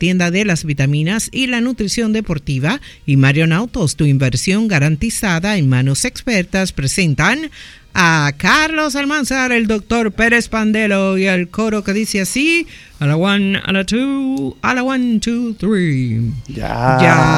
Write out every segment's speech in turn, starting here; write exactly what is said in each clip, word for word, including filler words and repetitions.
tienda de las vitaminas y la nutrición deportiva, y Marion Autos, tu inversión garantizada en manos expertas, presentan a Carlos Almanzar, el doctor Pérez Pandelo y el coro que dice así: a la one, a la two, a la one, two, three. Ya,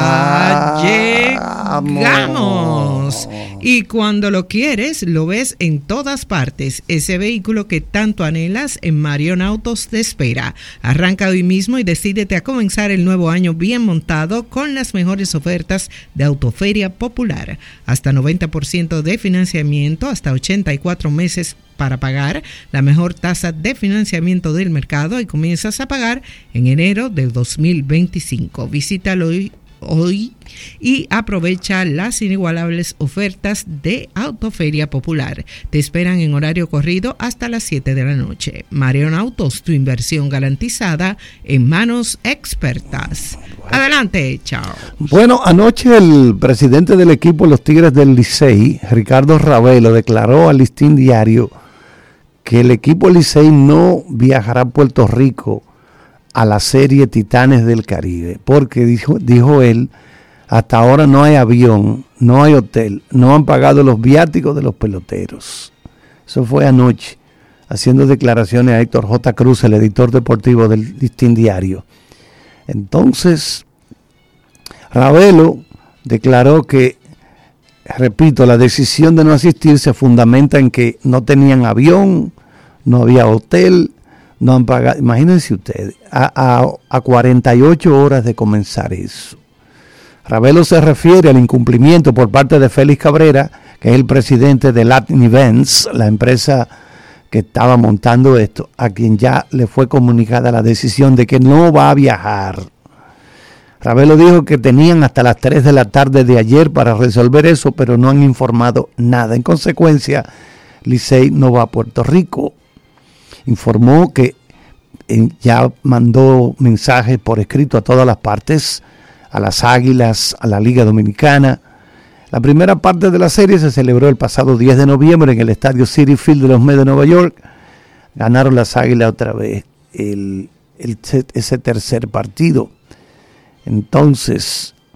ya llegamos. Y cuando lo quieres, lo ves en todas partes. Ese vehículo que tanto anhelas, en Marion Autos te espera. Arranca hoy mismo y decídete a comenzar el nuevo año bien montado con las mejores ofertas de Autoferia Popular. Hasta noventa por ciento de financiamiento, hasta ochenta y cuatro meses para pagar, la mejor tasa de financiamiento del mercado, y comienzas a pagar en enero del dos mil veinticinco. Visítalo hoy, hoy y aprovecha las inigualables ofertas de Autoferia Popular. Te esperan en horario corrido hasta las siete de la noche. Marion Autos, tu inversión garantizada en manos expertas. Adelante, chao. Bueno, anoche el presidente del equipo de los Tigres del Licey, Ricardo Ravelo, declaró al Listín Diario que el equipo Licey no viajará a Puerto Rico a la serie Titanes del Caribe, porque dijo, dijo él, hasta ahora no hay avión, no hay hotel, no han pagado los viáticos de los peloteros. Eso fue anoche, haciendo declaraciones a Héctor J. Cruz, el editor deportivo del Listín Diario. Entonces, Ravelo declaró que, repito, la decisión de no asistir se fundamenta en que no tenían avión, no había hotel, no han pagado. Imagínense ustedes, a, a, a cuarenta y ocho horas de comenzar eso. Ravelo se refiere al incumplimiento por parte de Félix Cabrera, que es el presidente de Latin Events, la empresa que estaba montando esto, a quien ya le fue comunicada la decisión de que no va a viajar. Ravelo dijo que tenían hasta las tres de la tarde de ayer para resolver eso, pero no han informado nada. En consecuencia, Licey no va a Puerto Rico. Informó que eh, ya mandó mensajes por escrito a todas las partes, a las Águilas, a la Liga Dominicana. La primera parte de la serie se celebró el pasado diez de noviembre en el estadio Citi Field de los Mets de Nueva York. Ganaron las Águilas otra vez el, el, ese tercer partido. Entonces,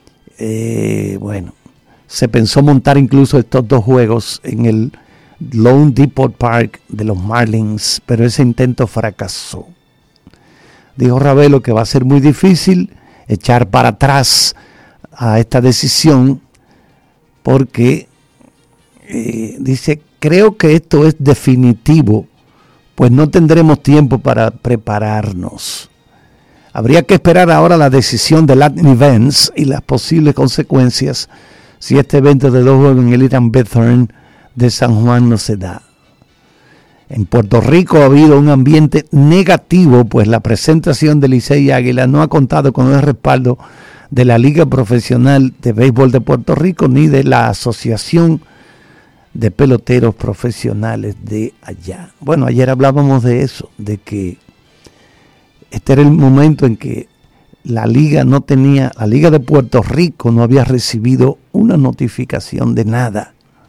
eh, bueno, se pensó montar incluso estos dos juegos en el Lone Depot Park de los Marlins, pero ese intento fracasó. Dijo Ravelo que va a ser muy difícil echar para atrás a esta decisión porque eh, dice, creo que esto es definitivo, pues no tendremos tiempo para prepararnos. Habría que esperar ahora la decisión de Latin Events y las posibles consecuencias si este evento de dos juegos en el Irán Bethorn de San Juan no se da. En Puerto Rico ha habido un ambiente negativo, pues la presentación de Licey y Águila no ha contado con el respaldo de la Liga Profesional de Béisbol de Puerto Rico ni de la Asociación de Peloteros Profesionales de allá. Bueno, ayer hablábamos de eso, de que este era el momento en que la Liga no tenía, la Liga de Puerto Rico no había recibido una notificación de nada.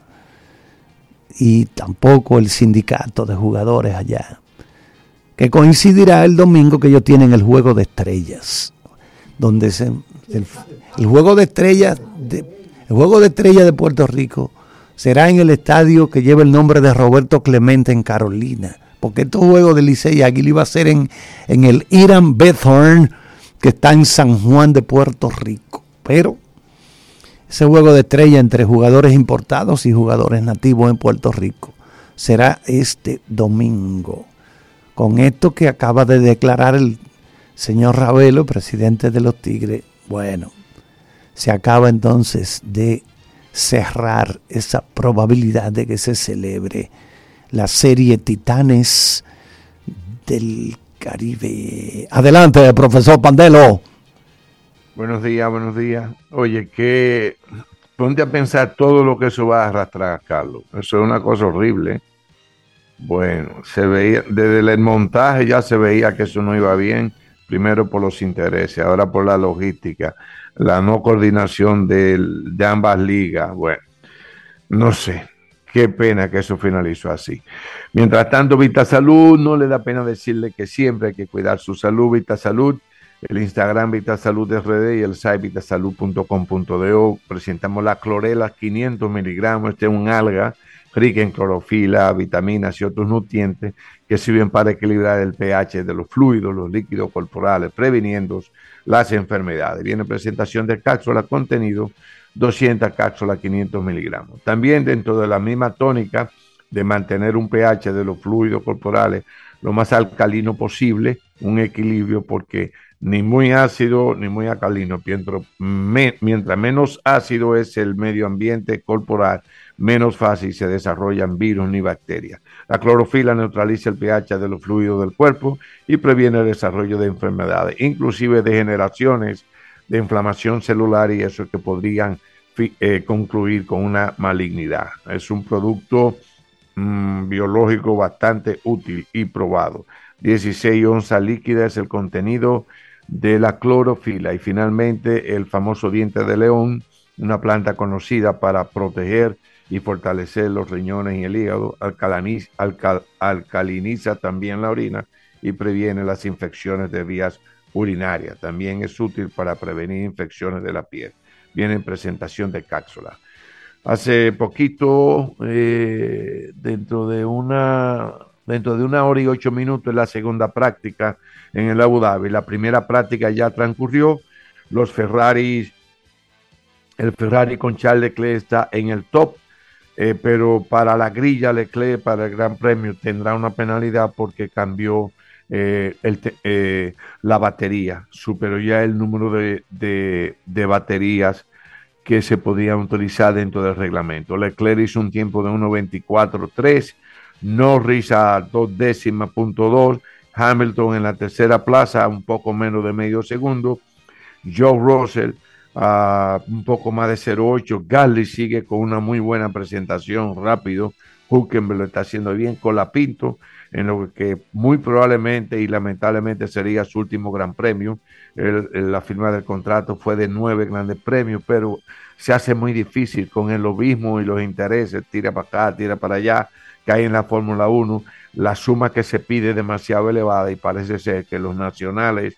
Y tampoco el sindicato de jugadores allá, que coincidirá el domingo que ellos tienen el Juego de Estrellas, donde se, el, el Juego de Estrellas de, el Juego de Estrellas de Puerto Rico será en el estadio que lleva el nombre de Roberto Clemente en Carolina, porque estos juegos de Licey y Águila iba a ser en, en el Irán Bethorn, que está en San Juan de Puerto Rico, pero ese juego de estrella entre jugadores importados y jugadores nativos en Puerto Rico será este domingo. Con esto que acaba de declarar el señor Ravelo, presidente de los Tigres, bueno, se acaba entonces de cerrar esa probabilidad de que se celebre la serie Titanes del Caribe. Adelante, profesor Pandelo. Buenos días, buenos días. Oye, que ponte a pensar todo lo que eso va a arrastrar, Carlos. Eso es una cosa horrible. Bueno, se veía, desde el montaje ya se veía que eso no iba bien, primero por los intereses, ahora por la logística, la no coordinación de, de ambas ligas. Bueno, no sé, qué pena que eso finalizó así. Mientras tanto, Vita Salud, no le da pena decirle que siempre hay que cuidar su salud. Vita Salud el Instagram Vitasalud R D y el site vitasalud punto com punto do. Presentamos la clorela quinientos miligramos. Este es un alga rica en clorofila, vitaminas y otros nutrientes que sirven para equilibrar el pH de los fluidos, los líquidos corporales, previniendo las enfermedades. Viene presentación de cápsulas, contenido doscientas cápsulas, quinientos miligramos. También dentro de la misma tónica de mantener un pH de los fluidos corporales lo más alcalino posible, un equilibrio, porque ni muy ácido ni muy alcalino, mientras, me, mientras menos ácido es el medio ambiente corporal, menos fácil se desarrollan virus ni bacterias. La clorofila neutraliza el pH de los fluidos del cuerpo y previene el desarrollo de enfermedades, inclusive degeneraciones de inflamación celular, y eso que podrían eh, concluir con una malignidad. Es un producto mmm, biológico bastante útil y probado. dieciséis onzas líquidas es el contenido de la clorofila. Y finalmente el famoso diente de león, una planta conocida para proteger y fortalecer los riñones y el hígado, alcaliniza, alcal, alcaliniza también la orina y previene las infecciones de vías urinarias. También es útil para prevenir infecciones de la piel. Viene en presentación de cápsulas. Hace poquito, eh, dentro de una dentro de una hora y ocho minutos, es la segunda práctica en el Abu Dhabi. La primera práctica ya transcurrió. Los Ferraris, el Ferrari con Charles Leclerc está en el top. Eh, pero para la grilla Leclerc, para el Gran Premio, tendrá una penalidad porque cambió eh, el te, eh, la batería, superó ya el número de, de, de baterías que se podían utilizar dentro del reglamento. Leclerc hizo un tiempo de uno veinticuatro tres, Norris a dos décimas punto dos, Hamilton en la tercera plaza, un poco menos de medio segundo, Joe Russell Uh, un poco más de cero ocho. Gasly sigue con una muy buena presentación, rápido. Hülkenberg lo está haciendo bien. Colapinto, en lo que muy probablemente y lamentablemente sería su último gran premio. El, el, la firma del contrato fue de nueve grandes premios, pero se hace muy difícil con el lobismo y los intereses, tira para acá, tira para allá, que hay en la Fórmula uno. La suma que se pide es demasiado elevada y parece ser que los nacionales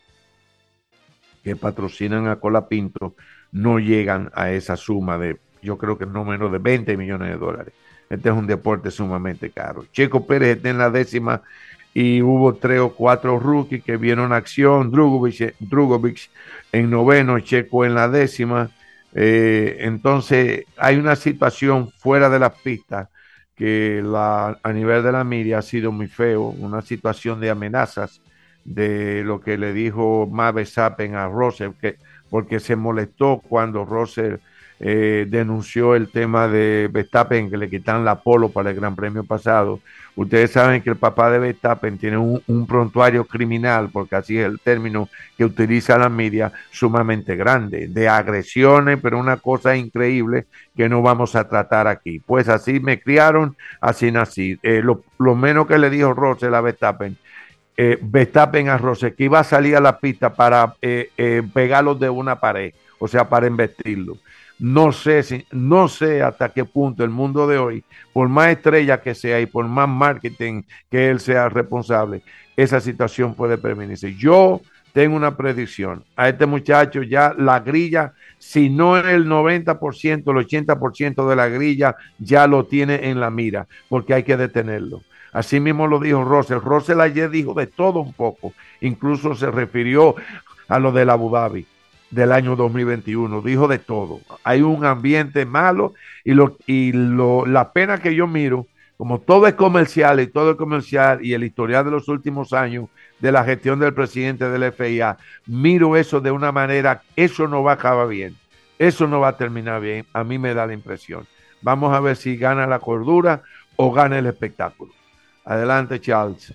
que patrocinan a Colapinto no llegan a esa suma de, yo creo que no menos de veinte millones de dólares. Este es un deporte sumamente caro. Checo Pérez está en la décima y hubo tres o cuatro rookies que vieron acción. Drugovic, Drugovic en noveno, Checo en la décima. Eh, entonces hay una situación fuera de las pistas que la, a nivel de la media ha sido muy feo, una situación de amenazas, de lo que le dijo Max Verstappen a Russell, que, porque se molestó cuando Russell eh, denunció el tema de Verstappen, que le quitan la polo para el Gran Premio pasado. Ustedes saben que el papá de Verstappen tiene un, un prontuario criminal, porque así es el término que utiliza la media, sumamente grande, de agresiones, pero una cosa increíble que no vamos a tratar aquí. Pues así me criaron, así nací. Eh, lo, lo menos que le dijo Russell a Verstappen, Eh, Verstappen a Russell, que iba a salir a la pista para eh, eh, pegarlos de una pared, o sea, para embestirlo. No sé, si, no sé hasta qué punto el mundo de hoy, por más estrella que sea y por más marketing que él sea responsable, esa situación puede prevenirse. Yo tengo una predicción. A este muchacho ya la grilla, si no el noventa por ciento, el ochenta por ciento de la grilla ya lo tiene en la mira, porque hay que detenerlo. Así mismo lo dijo Russell. Russell ayer dijo de todo un poco. Incluso se refirió a lo del Abu Dhabi del año dos mil veintiuno. Dijo de todo. Hay un ambiente malo y, lo, y lo, la pena que yo miro, como todo es comercial y todo es comercial y el historial de los últimos años de la gestión del presidente del F I A, miro eso de una manera, eso no va a acabar bien. Eso no va a terminar bien. A mí me da la impresión. Vamos a ver si gana la cordura o gana el espectáculo. Adelante, Charles.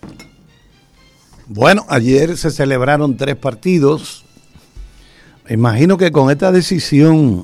Bueno, ayer se celebraron tres partidos. Imagino que con esta decisión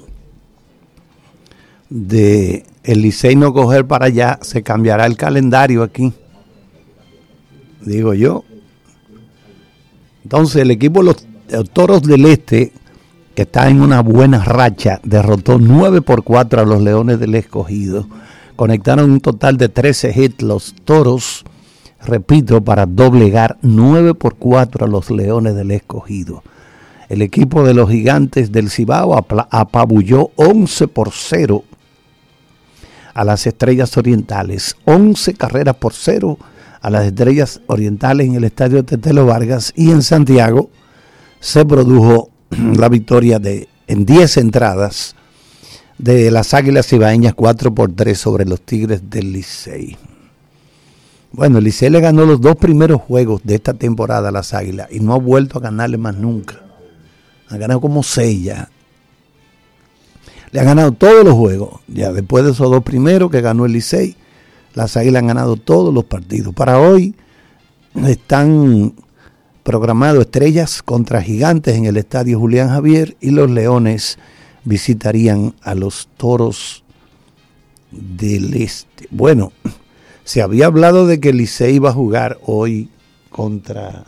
de el Licey no coger para allá, se cambiará el calendario aquí. Digo yo. Entonces el equipo de los, de los Toros del Este, que está en una buena racha, derrotó nueve por cuatro a los Leones del Escogido. Conectaron un total de trece hits los Toros repito, para doblegar nueve por cuatro a los Leones del Escogido. El equipo de los Gigantes del Cibao apabulló once por cero a las Estrellas Orientales, once carreras por cero a las Estrellas Orientales en el estadio Tetelo Vargas, y en Santiago se produjo la victoria de en diez entradas de las Águilas Cibaeñas, cuatro por tres sobre los Tigres del Licey. Bueno, el Licey le ganó los dos primeros juegos de esta temporada a las Águilas y no ha vuelto a ganarle más nunca. Ha ganado como seis ya. Le ha ganado todos los juegos. Ya después de esos dos primeros que ganó el Licey, las Águilas han ganado todos los partidos. Para hoy están programados Estrellas contra Gigantes en el estadio Julián Javier, y los Leones visitarían a los Toros del Este. Bueno, se había hablado de que el Licey iba a jugar hoy contra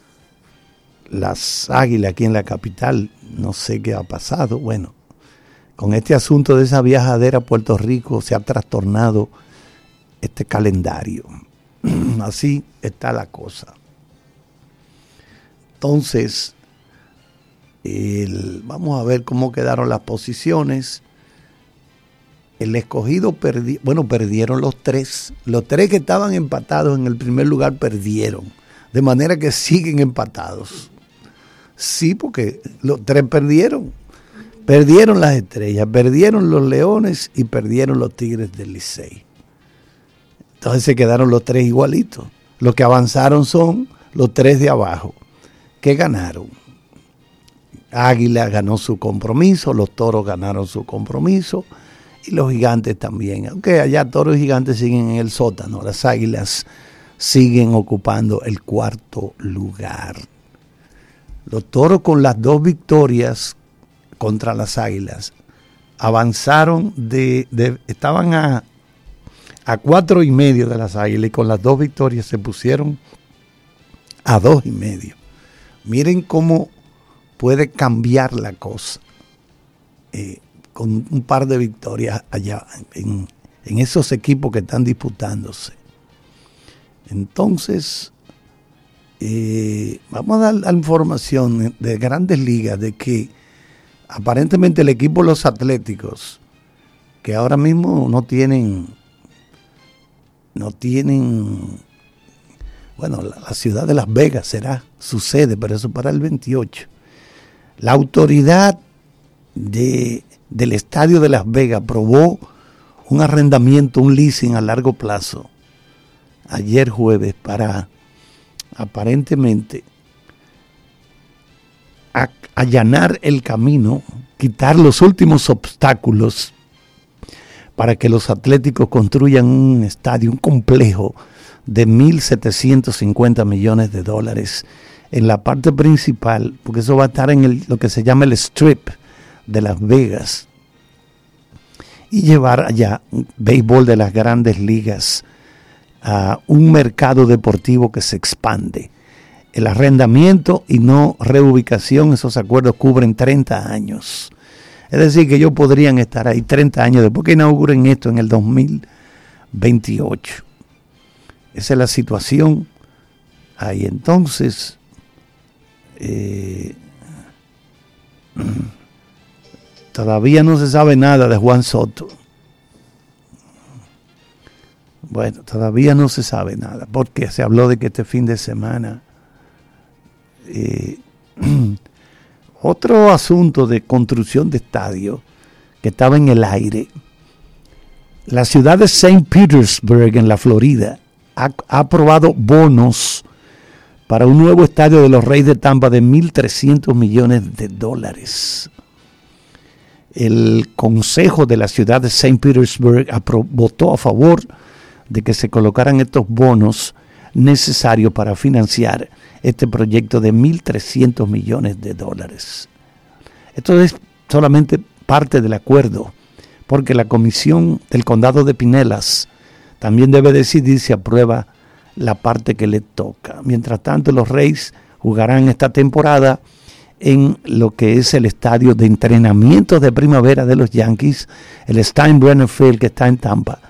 las Águilas aquí en la capital. No sé qué ha pasado. Bueno, con este asunto de esa viajadera a Puerto Rico se ha trastornado este calendario. Así está la cosa. Entonces, el, vamos a ver cómo quedaron las posiciones. El Escogido perdió, bueno, perdieron los tres. Los tres que estaban empatados en el primer lugar perdieron. De manera que siguen empatados. Sí, porque los tres perdieron. Perdieron las Estrellas, perdieron los Leones y perdieron los Tigres del Licey. Entonces se quedaron los tres igualitos. Los que avanzaron son los tres de abajo, que ganaron. Águila ganó su compromiso, los Toros ganaron su compromiso y los Gigantes también. Aunque allá Toros y Gigantes siguen en el sótano, las Águilas siguen ocupando el cuarto lugar. Los Toros, con las dos victorias contra las Águilas, avanzaron de, de estaban a, a cuatro y medio de las Águilas, y con las dos victorias se pusieron a dos y medio. Miren cómo puede cambiar la cosa eh, con un par de victorias allá en, en esos equipos que están disputándose. Entonces, eh, vamos a dar la información de Grandes Ligas de que aparentemente el equipo de los Atléticos, que ahora mismo no tienen, no tienen, bueno, la, la ciudad de Las Vegas será su sede, pero eso para el veintiocho. La autoridad de, del estadio de Las Vegas aprobó un arrendamiento, un leasing a largo plazo, ayer jueves, para aparentemente a, allanar el camino, quitar los últimos obstáculos para que los Atléticos construyan un estadio, un complejo de mil setecientos cincuenta millones de dólares en la parte principal, porque eso va a estar en el, lo que se llama el Strip de Las Vegas, y llevar allá béisbol de las Grandes Ligas a un mercado deportivo que se expande. El arrendamiento y no reubicación, esos acuerdos cubren treinta años. Es decir, que ellos podrían estar ahí treinta años después que inauguren esto en el dos mil veintiocho. Esa es la situación ahí. Entonces, eh, todavía no se sabe nada de Juan Soto. Bueno, todavía no se sabe nada, porque se habló de que este fin de semana eh, otro asunto de construcción de estadio que estaba en el aire. La ciudad de Saint Petersburg, en la Florida, ha, ha aprobado bonos para un nuevo estadio de los Reyes de Tampa de mil trescientos millones de dólares. El consejo de la ciudad de Saint Petersburg aprobó, votó a favor de que se colocaran estos bonos necesarios para financiar este proyecto de mil trescientos millones de dólares. Esto es solamente parte del acuerdo, porque la comisión del condado de Pinellas también debe decidir si aprueba la parte que le toca. Mientras tanto, los Reyes jugarán esta temporada en lo que es el estadio de entrenamiento de primavera de los Yankees, el Steinbrenner Field, que está en Tampa,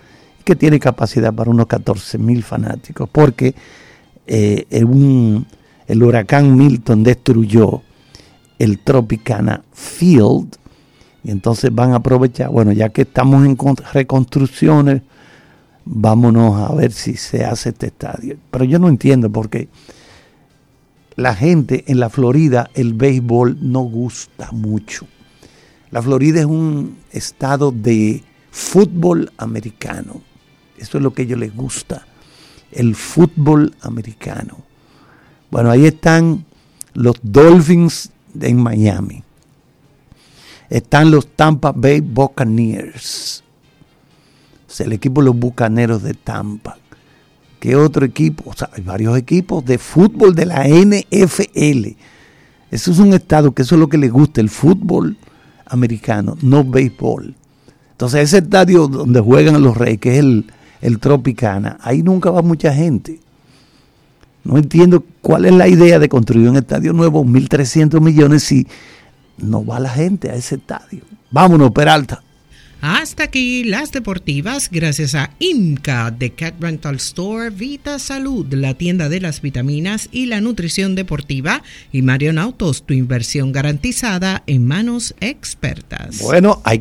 que tiene capacidad para unos catorce mil fanáticos, porque eh, un, el huracán Milton destruyó el Tropicana Field, y entonces van a aprovechar, bueno, ya que estamos en reconstrucciones, vámonos a ver si se hace este estadio. Pero yo no entiendo por qué la gente en la Florida, el béisbol no gusta mucho. La Florida es un estado de fútbol americano. Eso es lo que a ellos les gusta, el fútbol americano. Bueno, ahí están los Dolphins en Miami. Están los Tampa Bay Buccaneers. O sea, el equipo de los Bucaneros de Tampa. ¿Qué otro equipo? O sea, hay varios equipos de fútbol de la N F L. Eso es un estado que eso es lo que les gusta, el fútbol americano, no béisbol. Entonces, ese estadio donde juegan los Reyes, que es el, el Tropicana, ahí nunca va mucha gente. No entiendo cuál es la idea de construir un estadio nuevo, mil trescientos millones, si no va la gente a ese estadio. Vámonos, Peralta. Hasta aquí las deportivas, gracias a IMCA de Cat Rental Store, Vita Salud, la tienda de las vitaminas y la nutrición deportiva, y Marion Autos, tu inversión garantizada en manos expertas. Bueno, hay